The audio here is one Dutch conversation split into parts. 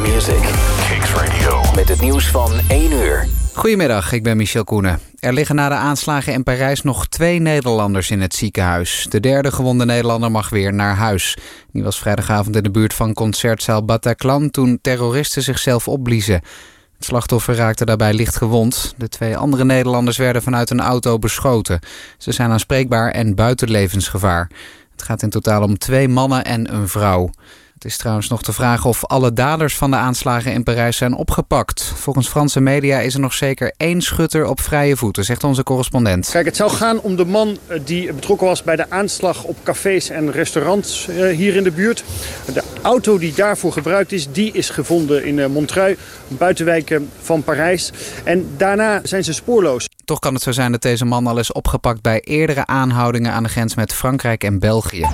music. Kicks Radio. Met het nieuws van 1 uur. Goedemiddag, ik ben Michel Koenen. Er liggen na de aanslagen in Parijs nog 2 Nederlanders in het ziekenhuis. De derde gewonde Nederlander mag weer naar huis. Die was vrijdagavond in de buurt van concertzaal Bataclan toen terroristen zichzelf opbliezen. Het slachtoffer raakte daarbij licht gewond. De 2 andere Nederlanders werden vanuit een auto beschoten. Ze zijn aanspreekbaar en buiten levensgevaar. Het gaat in totaal om 2 mannen en een vrouw. Het is trouwens nog de vraag of alle daders van de aanslagen in Parijs zijn opgepakt. Volgens Franse media is er nog zeker 1 schutter op vrije voeten, zegt onze correspondent. Kijk, het zou gaan om de man die betrokken was bij de aanslag op cafés en restaurants hier in de buurt. De auto die daarvoor gebruikt is, die is gevonden in Montreuil, buitenwijken van Parijs. En daarna zijn ze spoorloos. Toch kan het zo zijn dat deze man al is opgepakt bij eerdere aanhoudingen aan de grens met Frankrijk en België.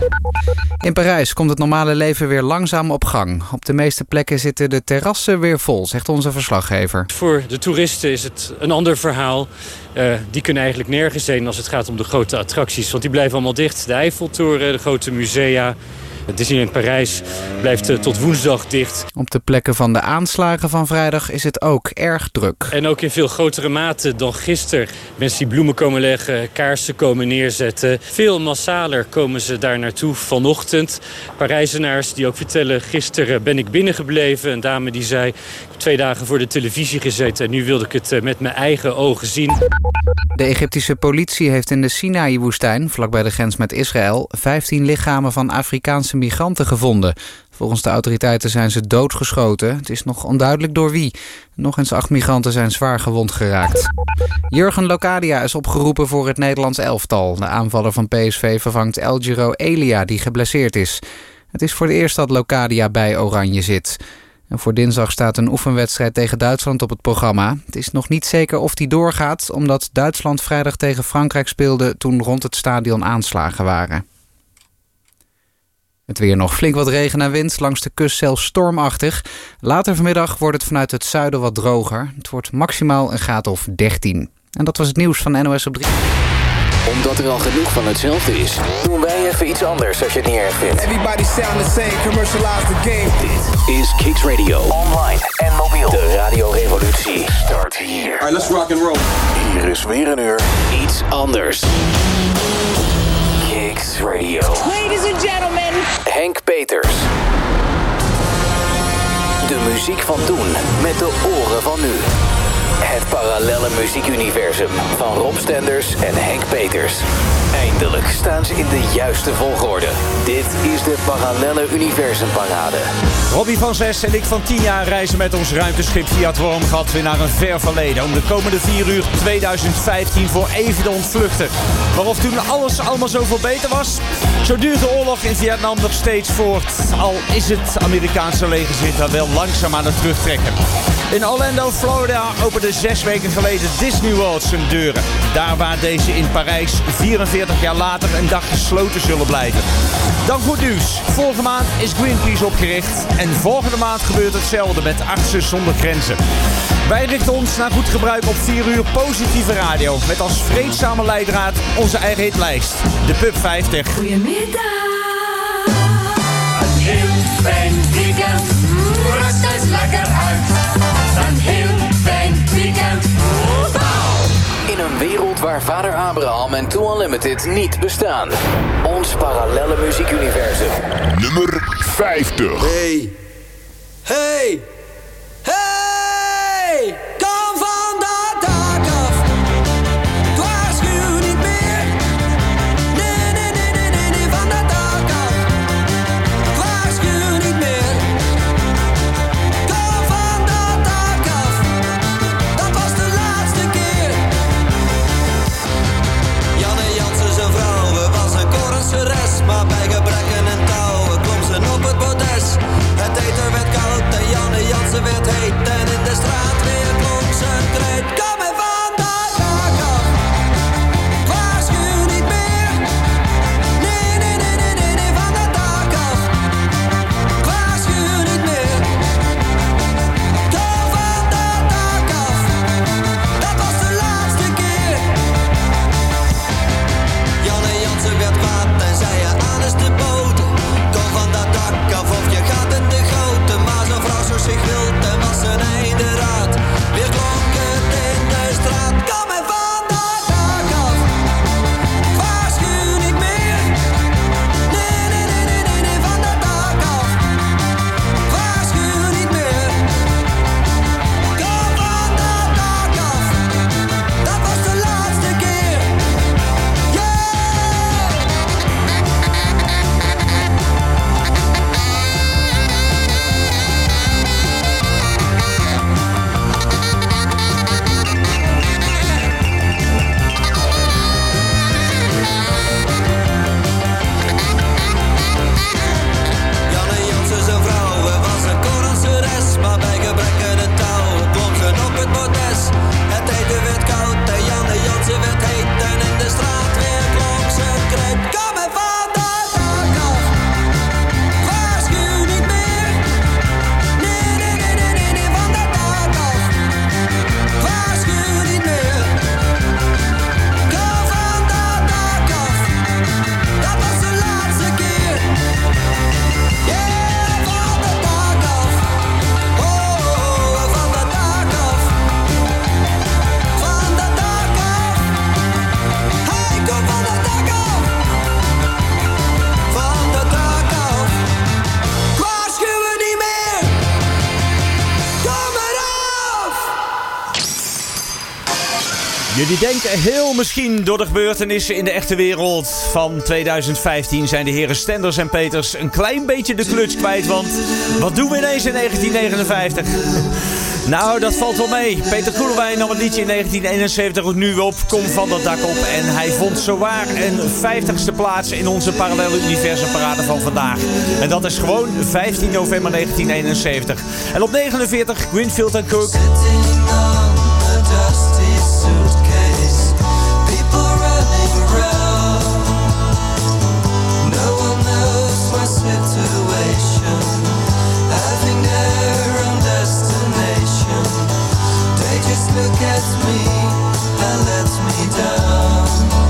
In Parijs komt het normale leven weer langzaam op gang. Op de meeste plekken zitten de terrassen weer vol, zegt onze verslaggever. Voor de toeristen is het een ander verhaal. Die kunnen eigenlijk nergens heen als het gaat om de grote attracties. Want die blijven allemaal dicht. De Eiffeltoren, de grote musea. Disneyland Parijs blijft tot woensdag dicht. Op de plekken van de aanslagen van vrijdag is het ook erg druk. En ook in veel grotere mate dan gisteren. Mensen die bloemen komen leggen, kaarsen komen neerzetten. Veel massaler komen ze daar naartoe vanochtend. Parijzenaars die ook vertellen, gisteren ben ik binnengebleven. Een dame die zei, ik heb 2 dagen voor de televisie gezeten en nu wilde ik het met mijn eigen ogen zien. De Egyptische politie heeft in de Sinaï-woestijn, vlakbij de grens met Israël, 15 lichamen van Afrikaanse migranten gevonden. Volgens de autoriteiten zijn ze doodgeschoten. Het is nog onduidelijk door wie. Nog eens 8 migranten zijn zwaar gewond geraakt. Jurgen Locadia is opgeroepen voor het Nederlands elftal. De aanvaller van PSV vervangt El Giro Elia, die geblesseerd is. Het is voor het eerst dat Locadia bij Oranje zit. En voor dinsdag staat een oefenwedstrijd tegen Duitsland op het programma. Het is nog niet zeker of die doorgaat, omdat Duitsland vrijdag tegen Frankrijk speelde toen rond het stadion aanslagen waren. Het weer nog flink wat regen en wind, langs de kust zelfs stormachtig. Later vanmiddag wordt het vanuit het zuiden wat droger. Het wordt maximaal een graad of 13. En dat was het nieuws van NOS op 3. Omdat er al genoeg van hetzelfde is, doen wij even iets anders als je het niet erg vindt. Everybody sound the same, commercialize the game. Dit is Kicks Radio. Online en mobiel. De radiorevolutie start hier. Alright, let's rock and roll. Hier is weer een uur iets anders. Kicks Radio. Ladies and gentlemen. Henk Peters. De muziek van toen met de oren van nu. Het parallelle muziekuniversum van Rob Stenders en Henk Peters. Eindelijk staan ze in de juiste volgorde. Dit is de Parallelle Universumparade. Robbie van 6 en ik van 10 jaar reizen met ons ruimteschip via het Wormgat weer naar een ver verleden. Om de komende 4 uur 2015 voor even te ontvluchten. Maar of toen alles allemaal zoveel beter was? Zo duurt de oorlog in Vietnam nog steeds voort. Al is het Amerikaanse leger zich daar wel langzaam aan het terugtrekken. In Orlando, Florida opende 6 weken geleden Disney World zijn deuren. Daar waar deze in Parijs 44 jaar later een dag gesloten zullen blijven. Dan goed nieuws. Vorige maand is Greenpeace opgericht. En volgende maand gebeurt hetzelfde met Artsen zonder Grenzen. Wij richten ons naar goed gebruik op 4 uur positieve radio. Met als vreedzame leidraad onze eigen hitlijst. De Pub 50. Goedemiddag. Een heel fijn weekend. Rust eens lekker uit. Een heel fijn weekend. In een wereld waar Vader Abraham en Too Unlimited niet bestaan. Ons parallelle muziekuniversum. Nummer 50. Hey. Hey. Hey. Kom van dat dak af. Ik waarschuw niet meer. Nee, van dat dak af. Ik waarschuw niet meer. Kom van dat dak af. Dat was de laatste keer. Janne Jansen zijn vrouw was een korenseres, maar bij gebrek en touwen klom ze op het bordes. Het eten werd koud en Janne Jullie denken heel misschien door de gebeurtenissen in de echte wereld van 2015 zijn de heren Stenders en Peters een klein beetje de kluts kwijt. Want wat doen we ineens in 1959? Nou, dat valt wel mee. Peter Koelewijn nam het liedje in 1971 ook nu op. Kom van dat dak op. En hij vond zowaar een 50ste plaats in onze parallele universumparade van vandaag. En dat is gewoon 15 november 1971. En op 49 Greenfield & Cook. Suitcase, people running around. No one knows my situation, having their own destination. They just look at me and let me down.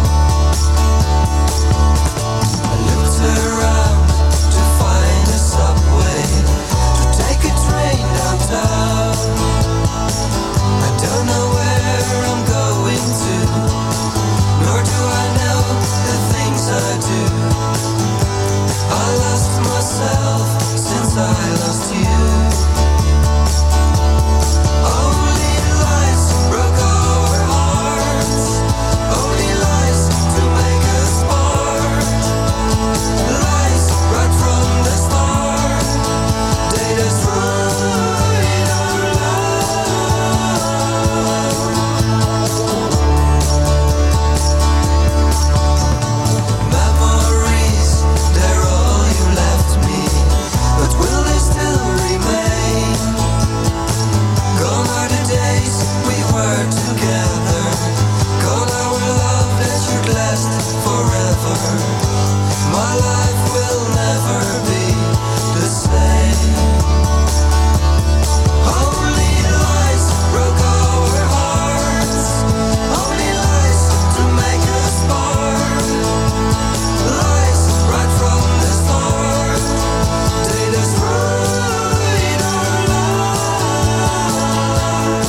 I looked around to find a subway, to take a train downtown. I don't know where I'm going to, nor do I know the things I do. I lost myself since I lost you. Only lies broke our hearts, only lies to make us part. Lies right from the start, they destroyed our love. Memories, they're all you left me, but will they still remain? Gone are the days we were together, gone our love that should last forever. My life will never be the same. Only lies broke our hearts, only lies to make us part. Lies right from the start, they destroyed our love.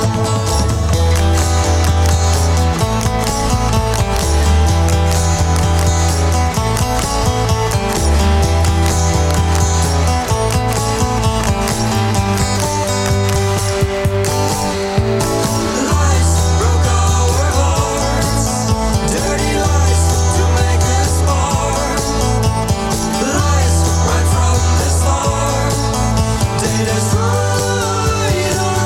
Lies broke our hearts, dirty lies to make us part. Lies right from the start, they destroyed our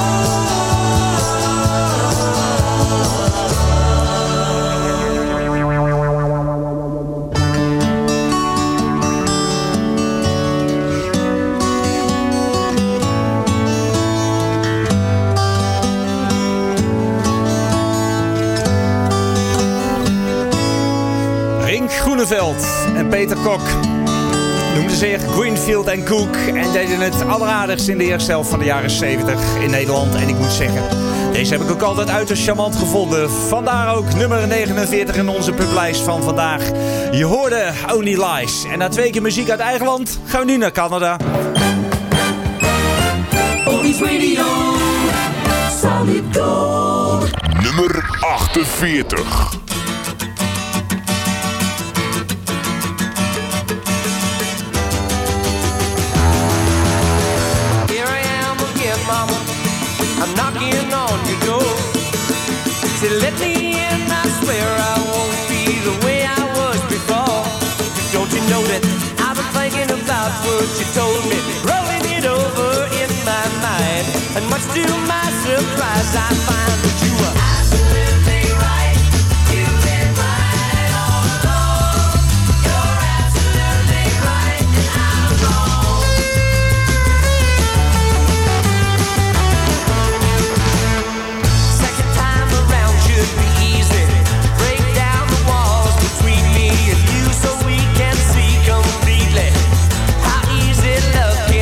Rink Groeneveld en Peter Kok noemden zich Greenfield & Cook en deden het alleraardigst in de eerste helft van de jaren 70 in Nederland. En ik moet zeggen, deze heb ik ook altijd uiterst charmant gevonden. Vandaar ook nummer 49 in onze publijst van vandaag. Je hoorde Only Lies. En na 2 keer muziek uit eigen land gaan we nu naar Canada. Oldies Radio, Solid Gold. Nummer 48. Here I am again, mama. I'm knocking on your door. Say, let me in, I swear I won't be the way I was before. Don't you know that I've been thinking about what you told me, rolling it over in my mind. And much to my surprise, I find that you were absolutely right. You've been right all along. You're absolutely right, and I'm wrong. Second time around should be easy. Break down the walls between me and you so we can see completely how easy love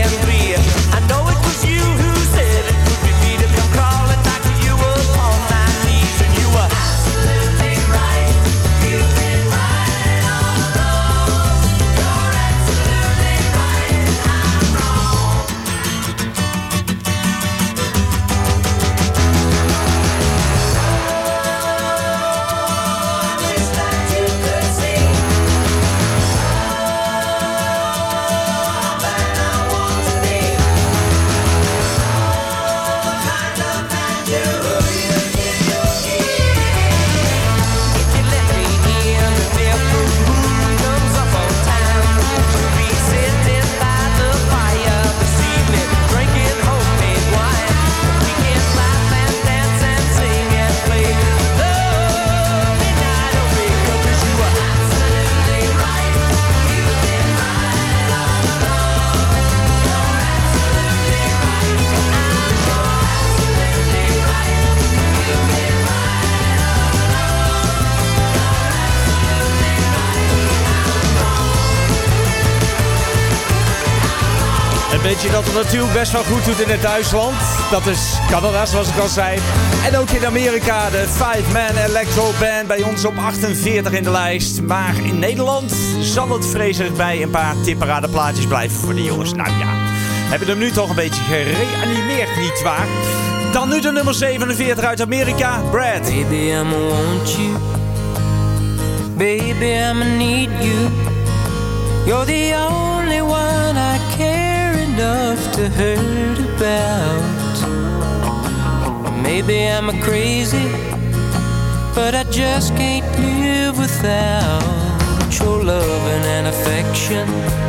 Weet je dat het natuurlijk best wel goed doet in het Duitsland? Dat is Canada, zoals ik al zei. En ook in Amerika de 5-man electro band bij ons op 48 in de lijst. Maar in Nederland zal het vreselijk bij een paar tipperadenplaatjes blijven voor de jongens. Nou ja, hebben hem nu toch een beetje gereanimeerd, nietwaar? Dan nu de nummer 47 uit Amerika, Brad. Baby, I'ma want you. Baby, I'ma need you. You're the only one I care enough to hurt about. Maybe I'm a crazy, but I just can't live without your loving and affection,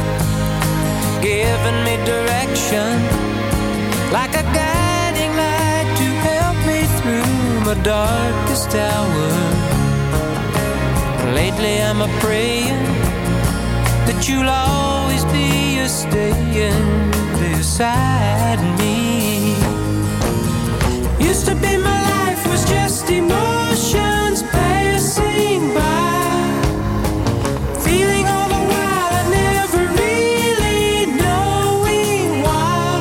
giving me direction, like a guiding light to help me through my darkest hour. Lately I'm a praying that you'll always be a staying beside me. Used to be my life was just emotions passing by, feeling all the while I never really knowing why.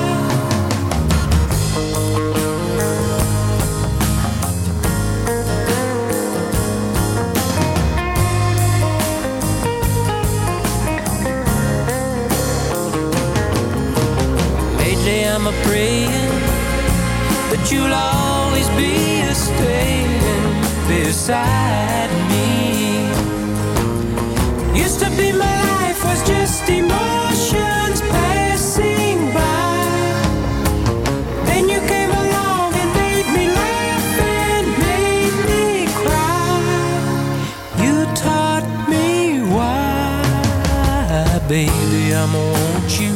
Lately I'm a praying that you'll always be a staying beside me. Used to be my life was just emotions passing by. Then you came along and made me laugh and made me cry. You taught me why. Baby, I'ma want you.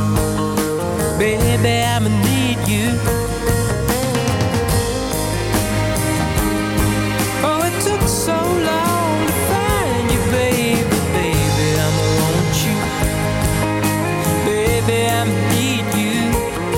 Baby, I'ma need you. Oh, it took so long to find you, baby. Baby, I'ma want you. Baby, I'ma need you.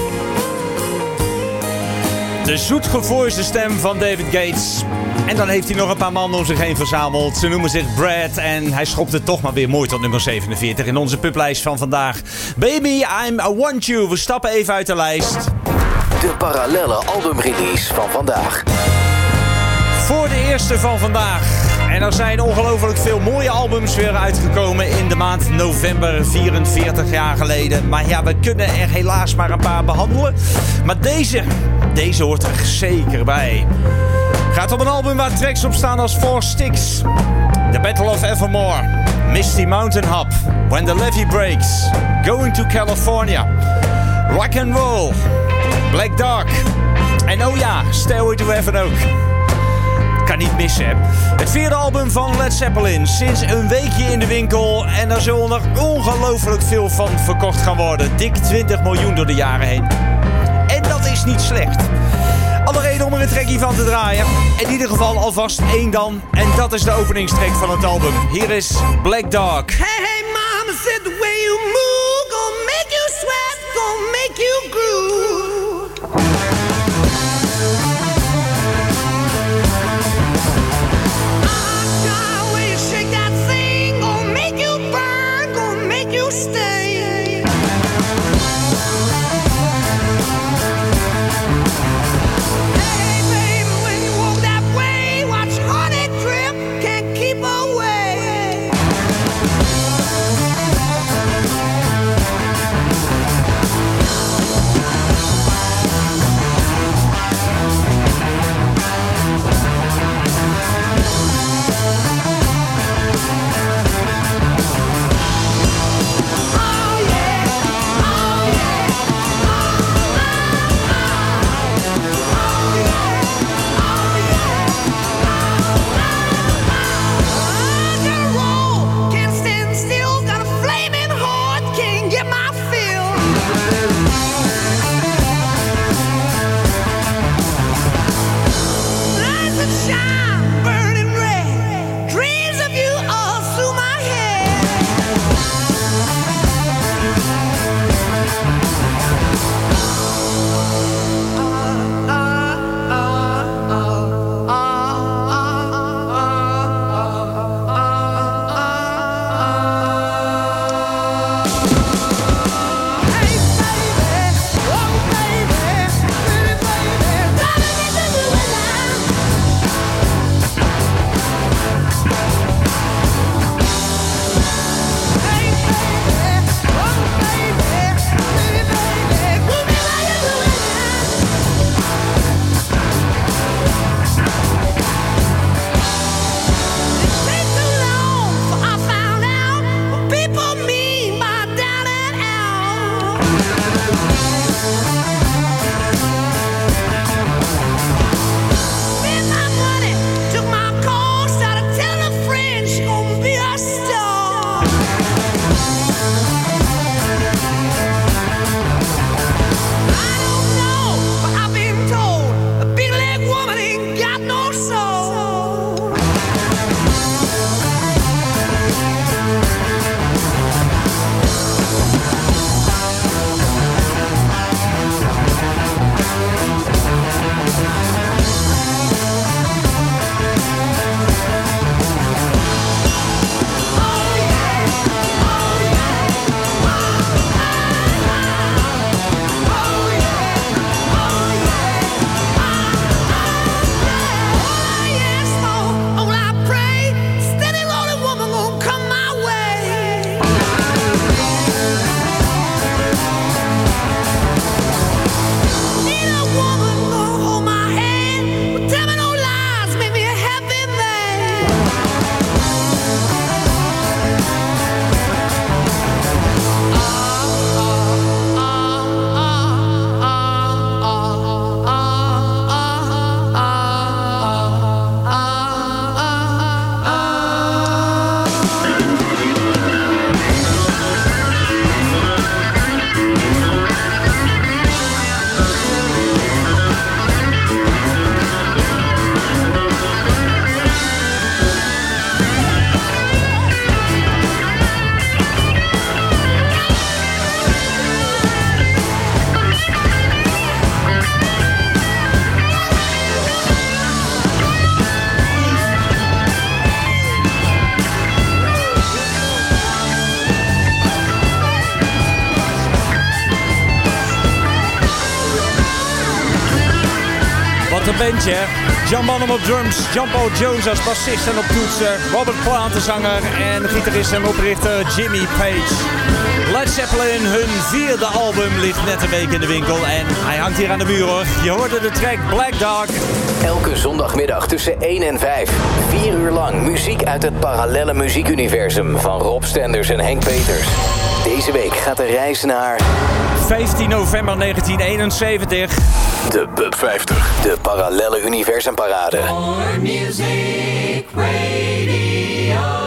De zoetgevoerde stem van David Gates. En dan heeft hij nog een paar mannen om zich heen verzameld. Ze noemen zich Brad en hij schopt het toch maar weer mooi tot nummer 47 in onze publijst van vandaag. Baby, I Want You. We stappen even uit de lijst. De parallelle albumrelease van vandaag. Voor de eerste van vandaag. En er zijn ongelooflijk veel mooie albums weer uitgekomen in de maand november, 44 jaar geleden. Maar ja, we kunnen er helaas maar een paar behandelen. Maar deze hoort er zeker bij. Gaat om een album waar tracks op staan als Four Sticks, The Battle of Evermore, Misty Mountain Hop, When the Levee Breaks, Going to California, Rock and Roll, Black Dog en oh ja, Stairway to Heaven ook. Kan niet missen, hè? Het vierde album van Led Zeppelin. Sinds een weekje in de winkel en er zullen er ongelooflijk veel van verkocht gaan worden. Dik 20 miljoen door de jaren heen. En dat is niet slecht. Alle reden om er een trackie van te draaien. In ieder geval alvast één dan. En dat is de openingstrack van het album. Hier is Black Dog. Hey, hey, mama said the way you move gonna make you sweat, gonna make you groove. The way you shake that thing gonna make you burn, gonna make you stay. Hey, baby, when you walk that way, watch honey drip, can't keep away. Hey, baby. bandje. John Bonham op drums, John Paul Jones als bassist en op toetsen, Robert Plant de zanger en gitarist en oprichter Jimmy Page. Led Zeppelin, hun 4e album, ligt net een week in de winkel en hij hangt hier aan de muur hoor. Je hoorde de track Black Dog. Elke zondagmiddag tussen 1 en 5. 4 uur lang muziek uit het parallelle muziekuniversum van Rob Stenders en Henk Peters. Deze week gaat de reis naar 15 november 1971. de Pub 50. De parallelle universumparade. More music radio.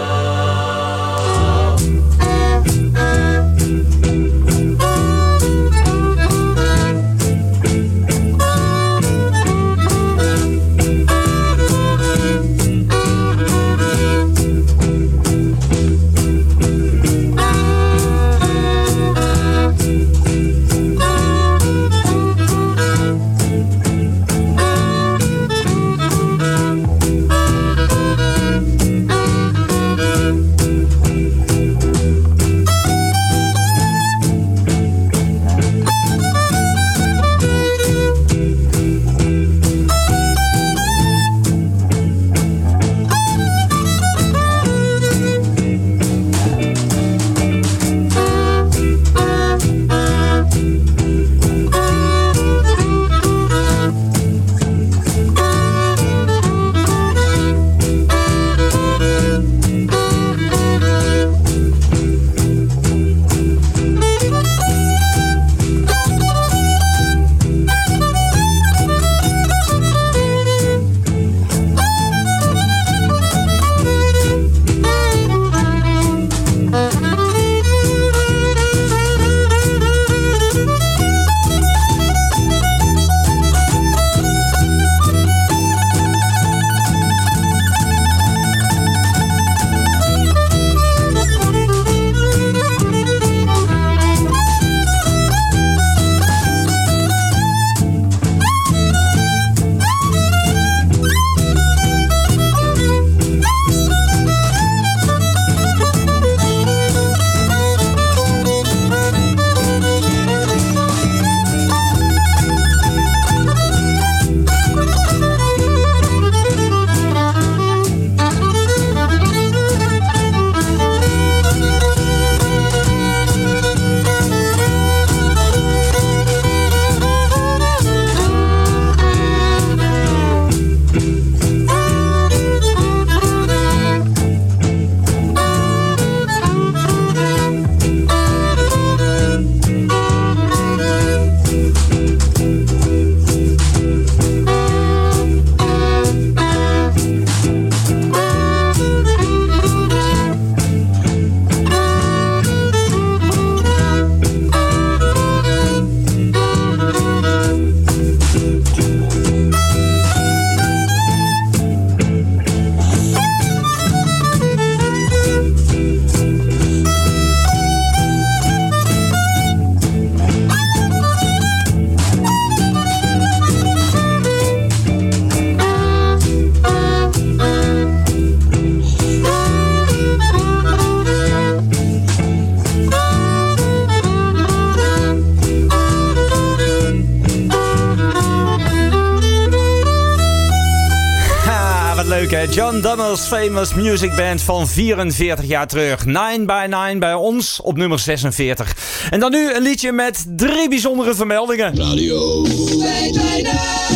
John Dunnell's famous music band van 44 jaar terug. 9 by 9 bij ons op nummer 46. En dan nu een liedje met 3 bijzondere vermeldingen. Radio 220.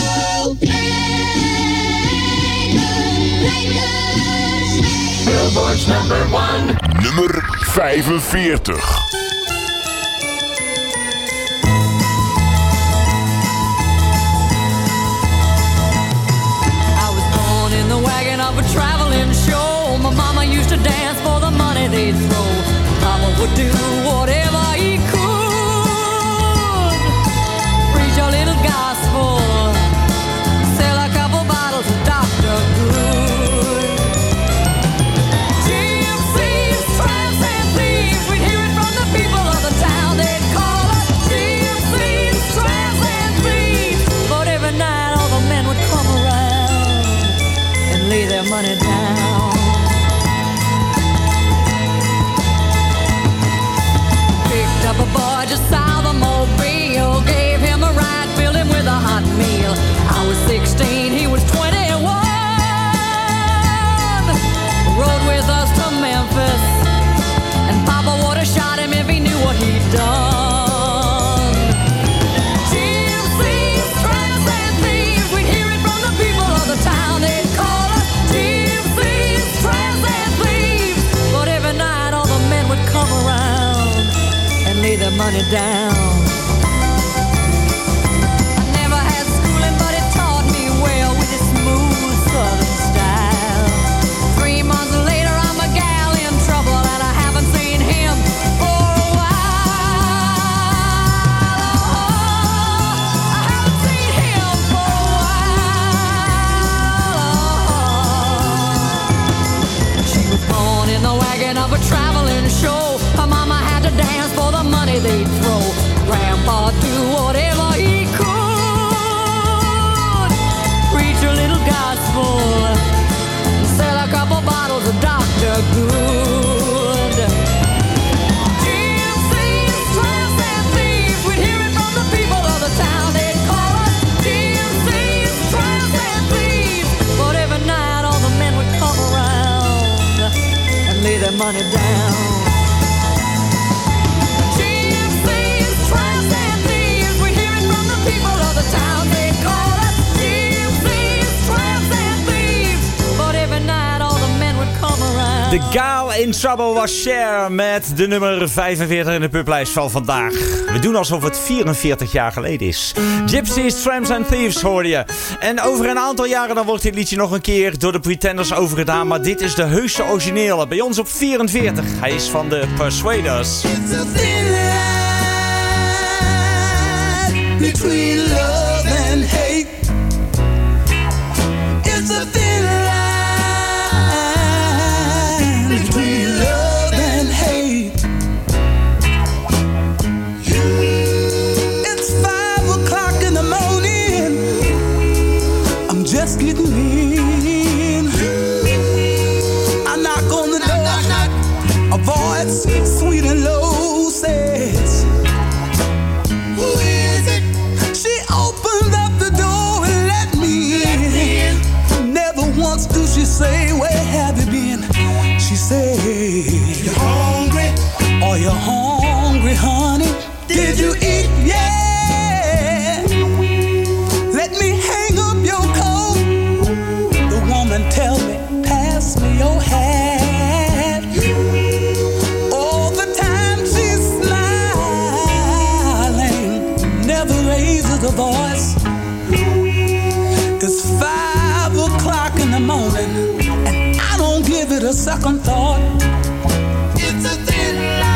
Billboard's number 1. Nummer 45. Of a traveling show. My mama used to dance for the money they'd throw. Mama would do whatever he could. Preach a little gospel, sell a couple bottles of Dr. Good. Gypsies, tramps and thieves, we'd hear it from the people of the town. They'd call us gypsies, tramps and thieves. But every night all the men would come around and lay their money down. Picked up a boy just south of Mobile, gave him a ride, filled him with a hot meal. I was 16, money down. I never had schooling, but it taught me well with its smooth southern style. 3 months later, I'm a gal in trouble, and I haven't seen him for a while. I haven't seen him for a while. She was born in the wagon of a traveling show. Her mama had to dance for the money they'd throw. Grandpa do whatever he could. Preach a little gospel. Sell a couple bottles of Dr. Good. GMC's tramps and thieves. We'd hear it from the people of the town. They'd call us GMC's tramps and thieves. But every night all the men would come around and lay their money down. De Gal in Trouble was Cher met de nummer 45 in de publijst van vandaag. We doen alsof het 44 jaar geleden is. Gypsies, Tramps and Thieves hoorde je. En over een aantal jaren dan wordt dit liedje nog een keer door de Pretenders overgedaan. Maar dit is de heuse originele. Bij ons op 44. Hij is van de Persuaders. It's a thin line between love and hate. It's a thin line between love and hate. It's 5 o'clock in the morning. I'm just getting in. I knock on the door. A voice sweet and low says, "Who is it?" She opened up the door and let me in. Never once do she say, "Where have you been?" She said, "You hungry? Are you hungry, honey? Did you eat? Yeah. Let me hang up your coat." The woman tell me, "Pass me your hat." All the time she's smiling, never raises a voice. It's 5 o'clock in the morning, and I don't give it a second thought. It's a thin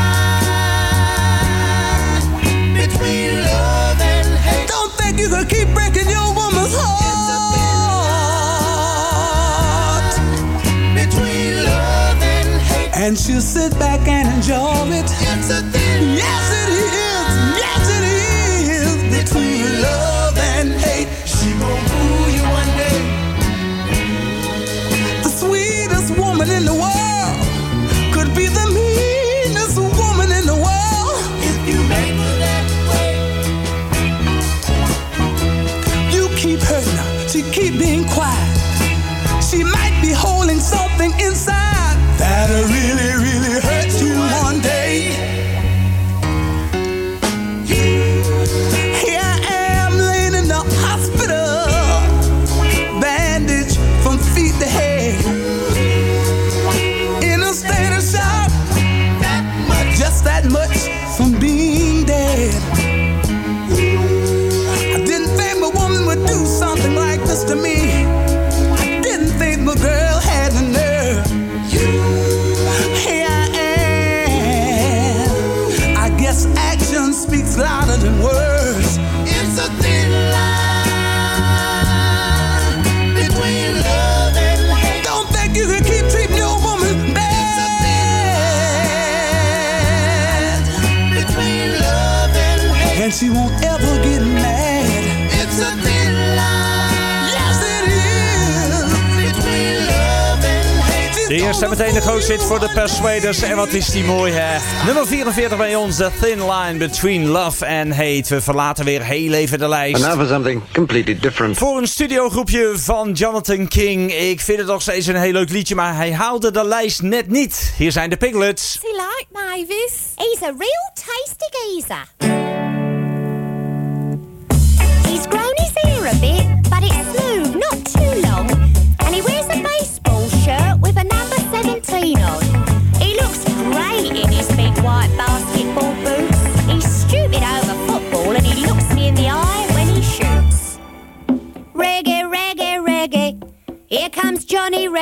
line between love and hate. Don't think you can keep breaking your woman's heart. It's a thin line between love and hate. And she'll sit back and enjoy it. It's a thin yes it is, yes it is. Between love and hate. She gon' fool you one day. The sweetest woman in the world could be the meanest woman in the world. If you make her that way, you keep hurting her. She keep being quiet. She might be holding something inside that'll really, really hurt you one day. Here I am laying in the hospital, bandaged from feet to head, in a state of shock, that much, just that much from being dead. I didn't think my woman would do something like this to me. I didn't think my girl had the nerve. Here I am. I guess action speaks louder than words. It's a thin line between love and hate. Don't think you can keep treating your woman bad. It's a thin line between love and hate. And she won't ever get mad. It's a thin line. Yes, it is. Between love and hate. De eerste en meteen de grootste hit voor de Persuaders. En wat is die mooi, hè? Nummer 44 bij ons, The Thin Line Between Love and Hate. We verlaten weer heel even de lijst. And now for something completely different. Voor een studiogroepje van Jonathan King. Ik vind het nog steeds een heel leuk liedje, maar hij haalde de lijst net niet. Hier zijn de Piglets. He like Mavis? He's a real tasty geezer. He's grown his hair a bit, but it's smooth, not too long. And he wears a baseball shirt with a number 17 on. He looks great in his big white basketball boots. He's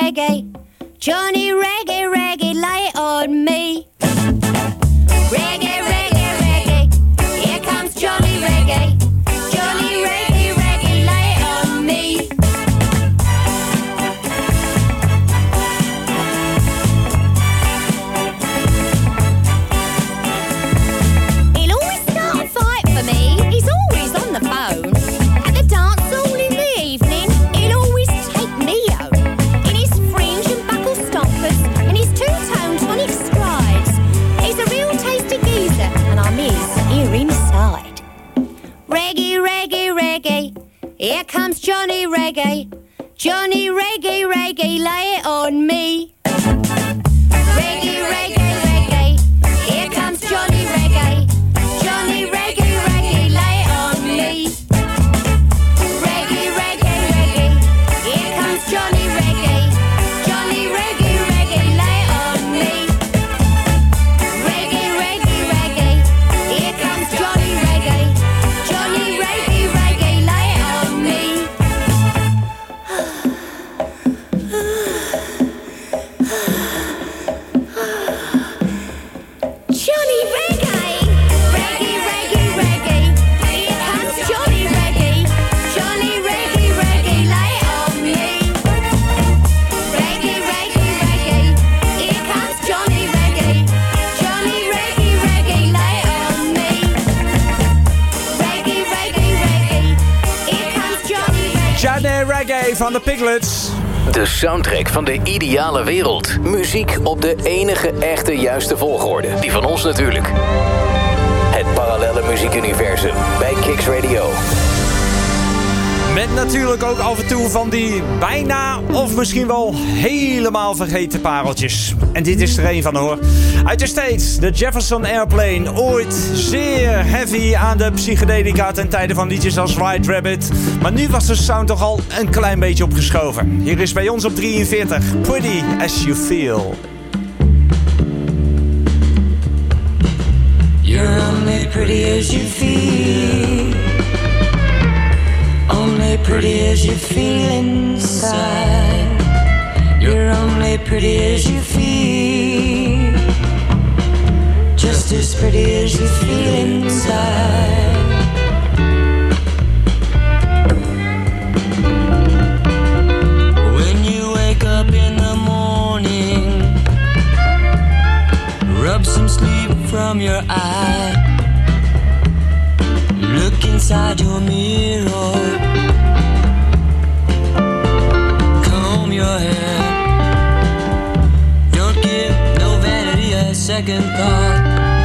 Reggae. Johnny Reggae, Reggae, lay it on me. Reggae, reggae, reggae. Here comes Johnny Reggae. Johnny Reggae, Reggae, lay it on me. He'll always start a fight for me. He's always on the phone. At the dance hall in the evening, he'll always take me home. In his fringe and buckle stompers and his two-tone tonic strides. He's a real tasty geezer and I miss here inside. Reggae, reggae, reggae. Here comes Johnny Reggae. Johnny Reggae, Reggae, lay it on me. Reggae, reggae, reggae. Here comes Johnny Reggae. Johnny Reggae, Reggae, lay it on me. Reggae, reggae, reggae. Here comes Johnny Reggae. Johnny Reggae, Reggae, lay it on me. Reggae, reggae, reggae. Here comes Johnny Reggae. Johnny Reggae, Reggae, lay it on me. Johnny Reggae. Reggae, reggae, reggae. Here comes Johnny Reggae. Johnny Reggae, Reggae, lay it on me. Reggae, reggae, reggae. Here comes Johnny Reggae. Johnny Reggae, Reggae, lay it on me. Reggae, reggae, reggae. Here comes Johnny Reggae. Johnny Reggae van de Piglets. De soundtrack van de ideale wereld. Muziek op de enige echte juiste volgorde. Die van ons natuurlijk. Het parallelle muziekuniversum bij Kicks Radio. Met natuurlijk ook af en toe van die bijna of misschien wel helemaal vergeten pareltjes. En dit is er een van hoor. Uit de States, de Jefferson Airplane. Ooit zeer heavy aan de psychedelica ten tijde van liedjes als White Rabbit. Maar nu was de sound toch al een klein beetje opgeschoven. Hier is bij ons op 43, Pretty As You Feel. You're only pretty as you feel. Only pretty as you feel inside. You're only pretty as you feel. Just as pretty as you feel inside. When you wake up in the morning, rub some sleep from your eye. Look inside your mirror. Comb your hair. Don't give no vanity a second thought.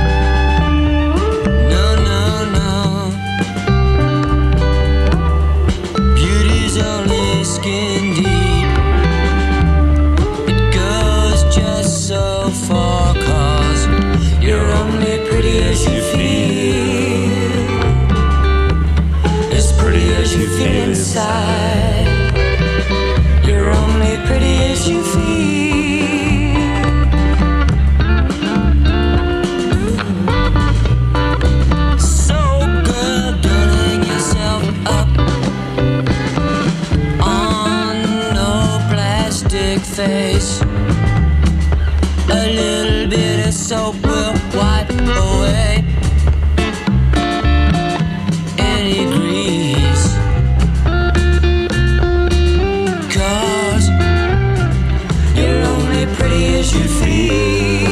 No, no, no. Beauty's only skin deep. It goes just so far, 'cause you're only pretty as you feel. As pretty as you feel inside. You're only pretty as you feel. So good, don't hang yourself up on no plastic face. A little bit of soap will wipe away any grease. 'Cause you're only pretty as you feel.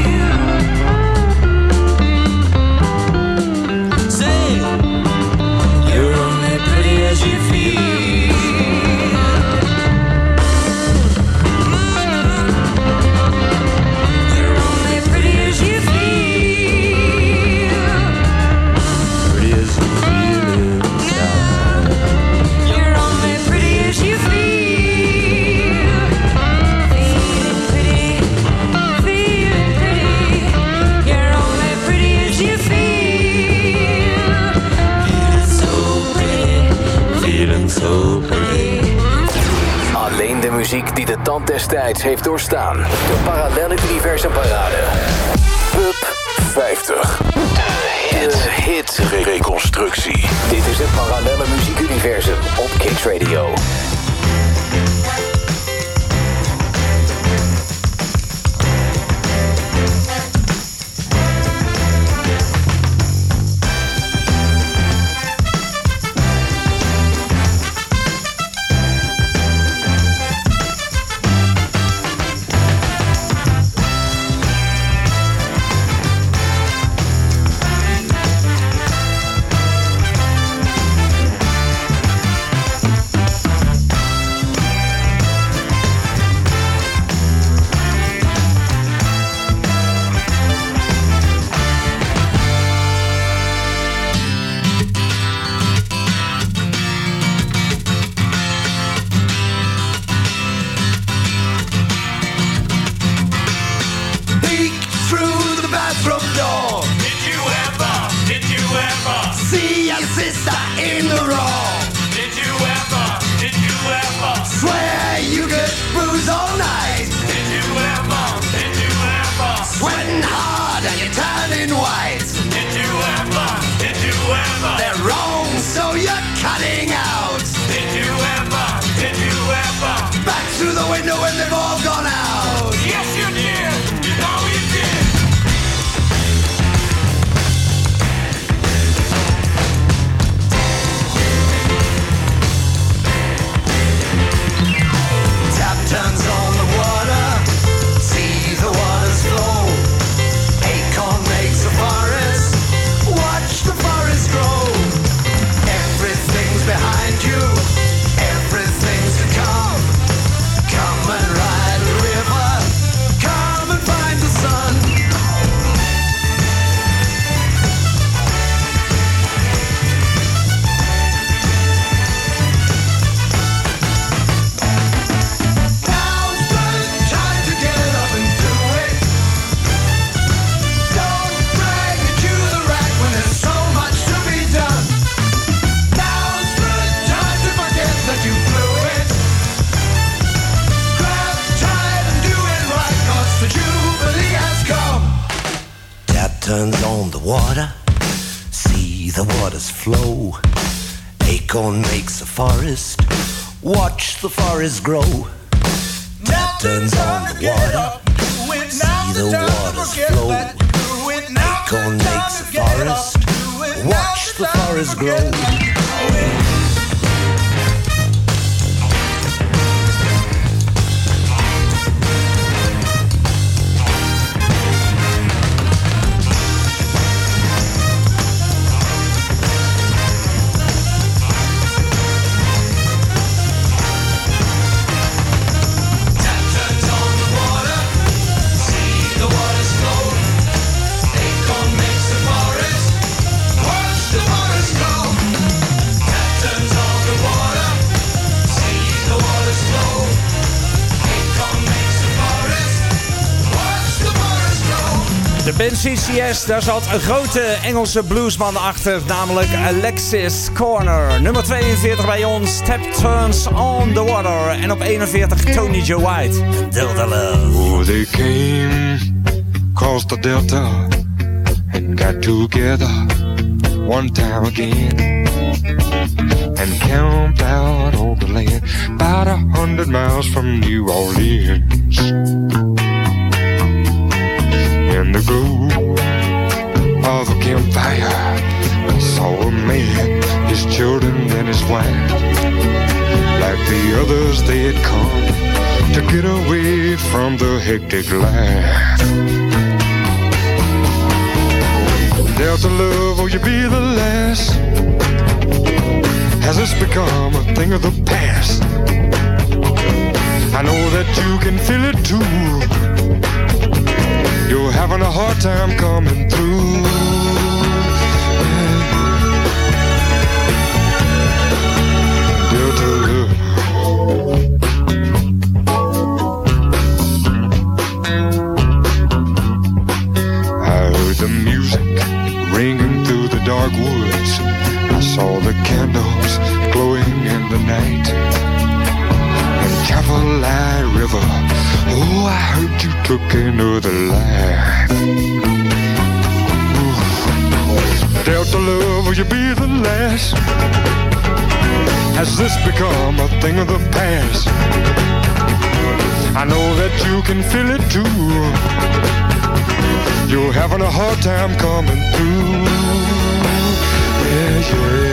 Say, you're only pretty as you feel. You're only pretty as you feel. Pretty as you feel inside. You're only pretty as you feel. Feeling pretty, feeling pretty. You're only pretty as you feel. Feeling so pretty, feeling so pretty. Alleen de muziek die de tand des tijds heeft doorstaan. De parallelle universum parade. Up 50. De hit reconstructie. Dit is het parallelle muziekuniversum op Kicks Radio. turns on the water, see the waters flow. Acorn makes a forest, watch the forest grow. Tap turns on the water, see the waters flow. Acorn makes a forest, watch the forest grow. De band CCS, daar zat een grote Engelse bluesman achter, namelijk Alexis Corner. Nummer 42 bij ons, Tap Turns on the Water. En op 41 Tony Joe White, Delta Love. Oh, they came across the Delta and got together one time again and camped out on the land about 100 miles from New Orleans. In the glow of a campfire, I saw a man, his children and his wife. Like the others, they had come to get away from the hectic life. Delta love, will you be the last? Has this become a thing of the past? I know that you can feel it too. You're having a hard time coming through. Delta love. I heard the music ringing through the dark woods. I saw the candles glowing in the night. And Cavalier River, oh, I heard you took another life. Ooh. Delta love, will you be the last? Has this become a thing of the past? I know that you can feel it too. You're having a hard time coming through. Yeah, yeah.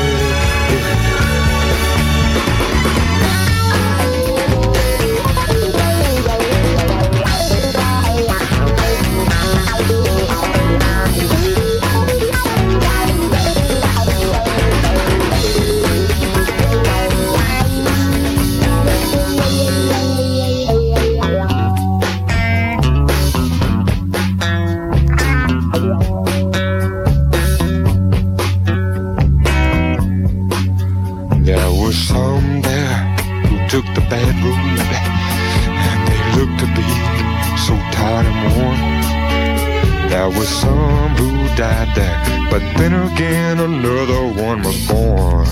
Took the bad road, and they looked to be so tired and worn. There was some who died there, but then again another one was born.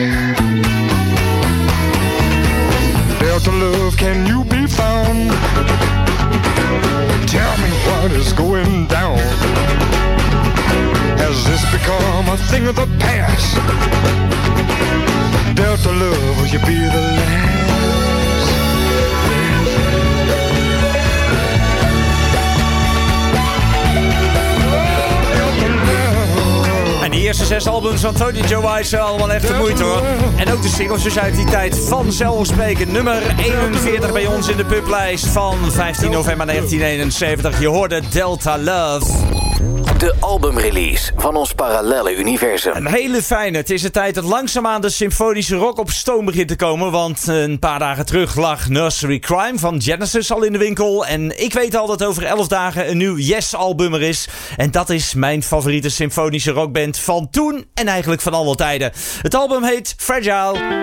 Delta love, can you be found? Tell me what is going down. Has this become a thing of the past? Delta love, will you be the last? En die eerste 6 albums van Tony Joe White zijn allemaal echt de moeite hoor. En ook de singles dus uit die tijd vanzelfsprekend. Nummer 41 bij ons in de publijst van 15 november 1971. Je hoorde Delta Love. De albumrelease van ons parallelle universum. Een hele fijne. Het is de tijd dat langzaamaan de symfonische rock op stoom begint te komen. Want een paar dagen terug lag Nursery Crime van Genesis al in de winkel. En ik weet al dat over 11 dagen een nieuw Yes-album er is. En dat is mijn favoriete symfonische rockband van toen en eigenlijk van alle tijden. Het album heet Fragile.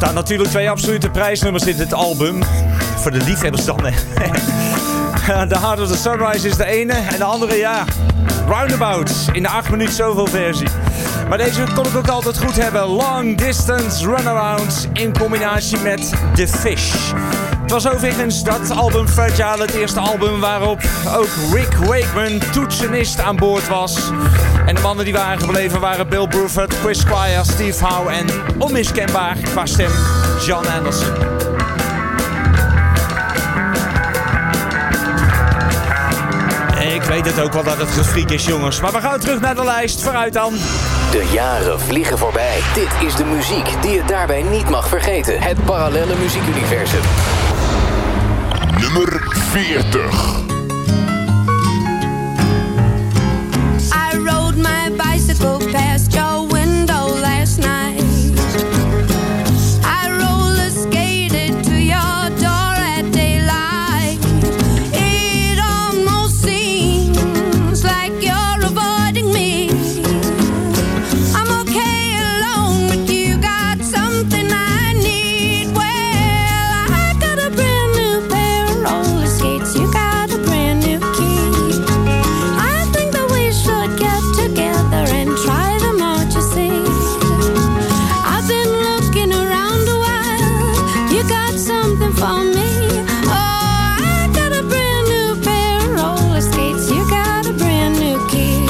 staan natuurlijk 2 absolute prijsnummers in dit album. Voor de liefhebbers dan, hè. The Heart of the Sunrise is de ene. En de andere, ja, Roundabout. In de 8 minuten zoveel versie. Maar deze kon ik ook altijd goed hebben. Long Distance Runaround in combinatie met The Fish. Het was overigens dat album Fragile, het eerste album waarop ook Rick Wakeman, toetsenist, aan boord was. En de mannen die waren gebleven waren Bill Bruford, Chris Squire, Steve Howe en onmiskenbaar qua stem Jon Anderson. Ik weet het ook wel dat het gefriek is, jongens. Maar we gaan terug naar de lijst. Vooruit dan. De jaren vliegen voorbij. Dit is de muziek die je daarbij niet mag vergeten. Het parallelle muziekuniversum. Nummer 40. I rode my bicycle past your window last night. I roller skated to your door at daylight. It almost seems like you're avoiding me. I'm okay alone, but you got something I need. Well, I got a brand new pair of roller skates. You got a brand new key. I think that we should get together and try them out, you see. I've been looking around a while. You got something for me. Oh, I got a brand new pair of roller skates. You got a brand new key.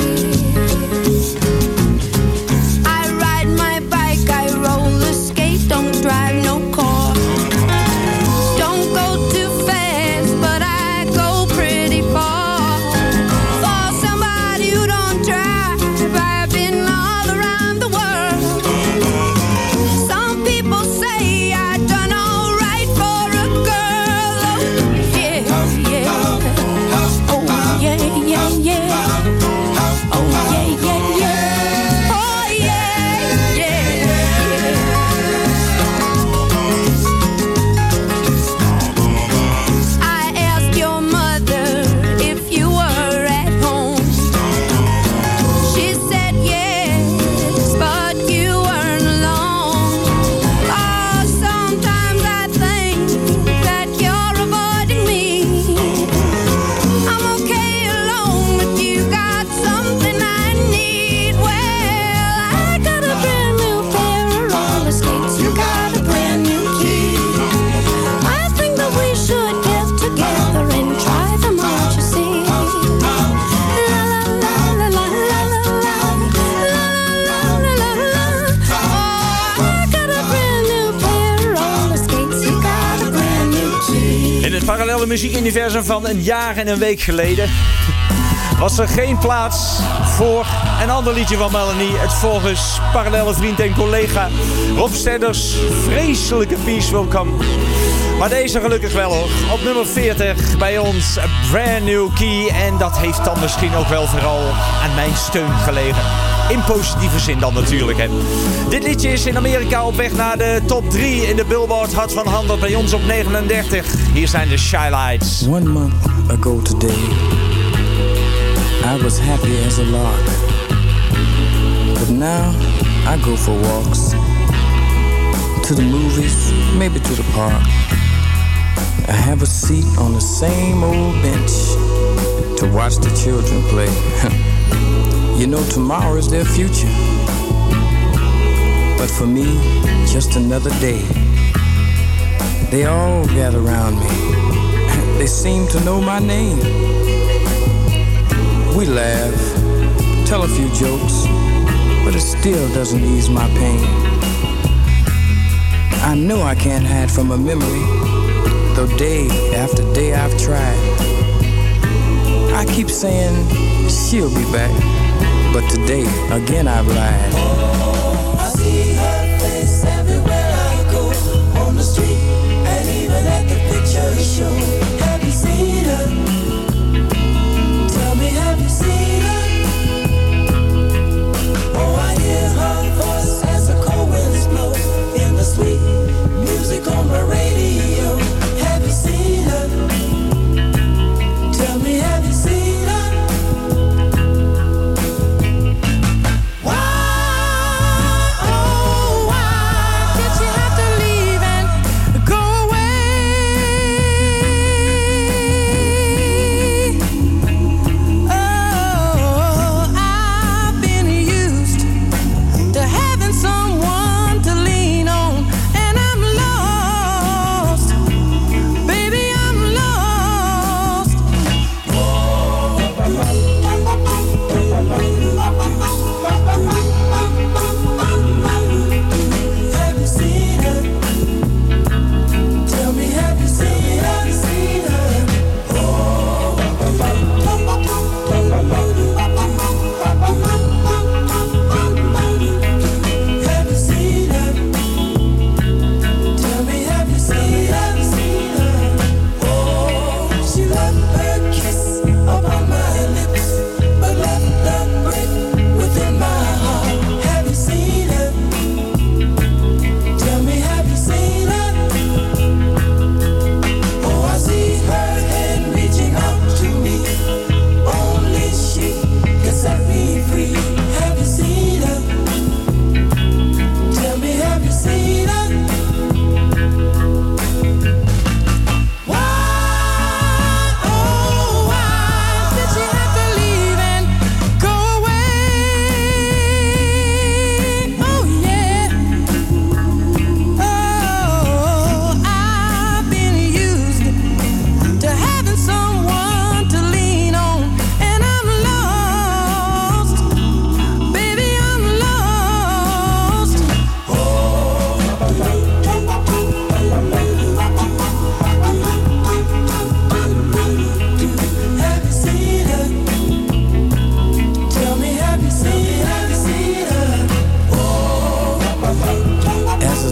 I ride my bike, I roller skate, don't drive no car. Don't go too fast, but I go pretty far. For somebody who don't drive, I've been all around the world. Some people say I done all right for a girl. Oh yeah, yeah. Oh yeah, yeah, yeah. Oh yeah, yeah, yeah. Oh yeah, yeah, yeah. I asked your mother if you were at home. She said yes, but you weren't alone. Oh, sometimes I think that you're avoiding me. I'm okay alone, but you got something I need. Well, I got a brand new pair of roller skates. You got a brand new key. I think that we should get together and try them out, you see. La la la la la la la la la la la. Oh, I got a brand new pair of roller skates. You got a brand new key. In het parallele muziekuniversum van een jaar en een week geleden was er geen plaats voor een ander liedje van Melanie. Het volgens parallele vriend en collega Rob Stenders vreselijke Peace Will Come. Maar deze gelukkig wel hoor. Op nummer 40 bij ons A Brand New Key. En dat heeft dan misschien ook wel vooral aan mijn steun gelegen. In positieve zin dan natuurlijk. Hè. Dit liedje is in Amerika op weg naar de top 3 in de Billboard Hot 100. Bij ons op 39. Hier zijn de Shy Lights. 1 month ago today, I was happy as a lark. But now I go for walks, to the movies, maybe to the park. I have a seat on the same old bench to watch the children play. You know, tomorrow is their future, but for me, just another day. They all gather around me. They seem to know my name. We laugh, tell a few jokes, but it still doesn't ease my pain. I know I can't hide from a memory, though day after day I've tried. I keep saying she'll be back, but today again I've lied. I see her face everywhere I go, on the street and even at the picture show. Have you seen her? Tell me, have you seen her? Oh, I hear her voice as the cold winds blow in the sweet music on my radio. Have you seen her? Tell me, have you seen her? Why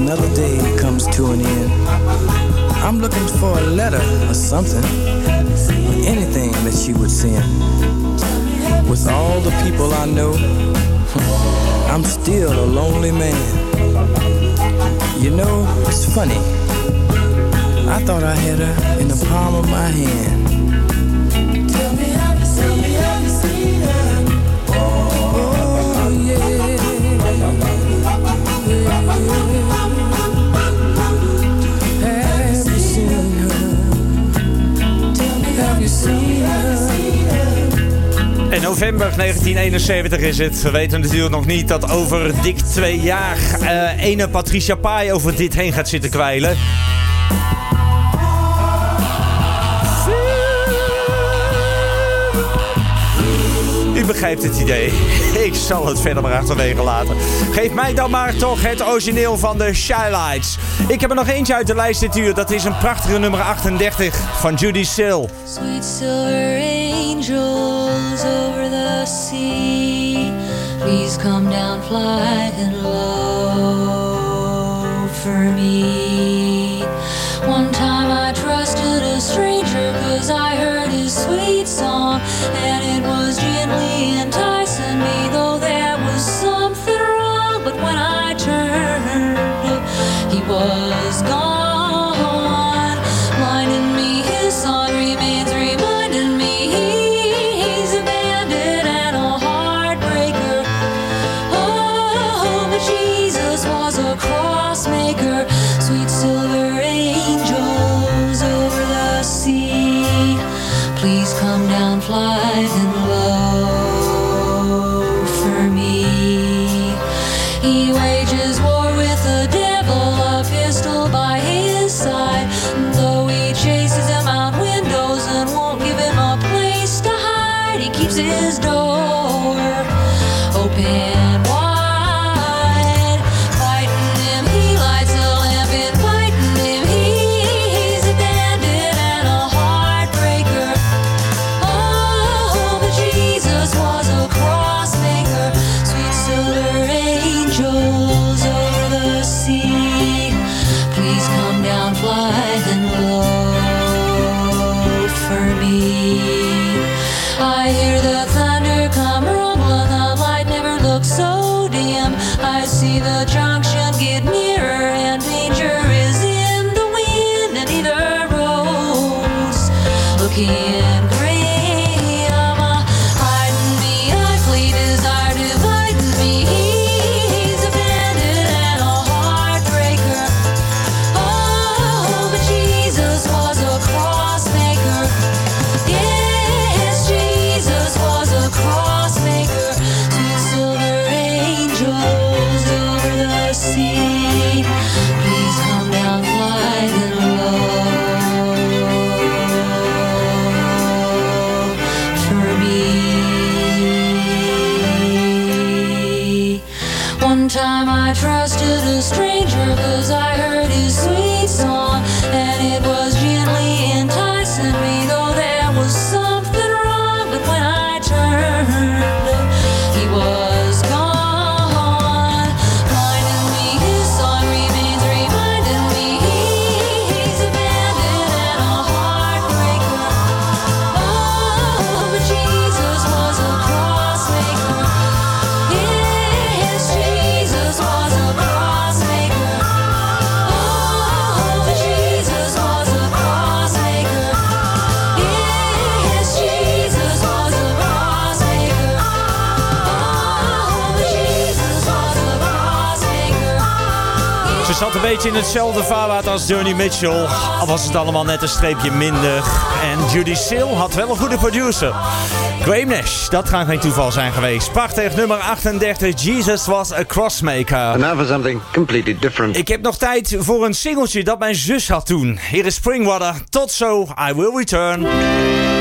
another day comes to an end, I'm looking for a letter or something, or anything that she would send. With all the people I know, I'm still a lonely man. You know, it's funny. I thought I had her in the palm of my hand. Tell me, have you seen her? Oh, yeah. Have you seen her? Tell me, have you seen her? En november 1971 is het. We weten natuurlijk nog niet dat over dik 2 jaar ene Patricia Pai over dit heen gaat zitten kwijlen. U begrijpt het idee. Ik zal het verder maar achterwege laten. Geef mij dan maar toch het origineel van de Shy-Lights. Ik heb er nog eentje uit de lijst dit uur. Dat is een prachtige nummer 38 van Judy Sill. Sweet silver angels over the sea, please come down flying low for me. One time I trusted a stranger 'cause I heard his sweet song, and it was gently enticing me, though there was something wrong. But when I turned, he was gone, blinding me. His song remains reminding me he's a bandit and a heartbreaker. Oh, but Jesus was a crossmaker. Sweet silver angels over the sea, please come down flying low for me. He wages war with the devil, a pistol by his side, though he chases him out windows and won't give him a place to hide. He keeps his door open wide, fighting him, he lights a lamp, inviting him. He's a bandit and a heartbreaker. Oh, but Jesus was a crossmaker. Sweet silver angels over the sea, please come down flying low for me. I hear the thunder come rumbling, the light never looks so dim. I see the junction get nearer and danger is in the wind, and either road's looking grim. Hiding behind fleet desire, dividing me. He's a bandit and a heartbreaker. Oh, but Jesus was a crossmaker. Yes, Jesus was a crossmaker. Sweet silver angels over the sea, please come down flying low for me. One time I trusted a stranger 'cause I heard his sweet song, and it was gently enticing me, though there was something wrong. But when I turned, he was gone, blinding me. His song remains reminding me he's a bandit and a heartbreaker. Oh, but Jesus was a crossmaker. Yes, Jesus was a crossmaker. Oh, but Jesus was a crossmaker. Yes, Jesus was a crossmaker. Oh, but Jesus was a crossmaker. Ze zat een beetje in hetzelfde vaarwater als Joni Mitchell, al was het allemaal net een streepje minder. En Judy Sill had wel een goede producer. Graham Nash, dat kan geen toeval zijn geweest. Prachtig nummer 38, Jesus was a crossmaker. And now for something completely different. Ik heb nog tijd voor een singeltje dat mijn zus had toen. Hier is Springwater, tot zo, I Will Return.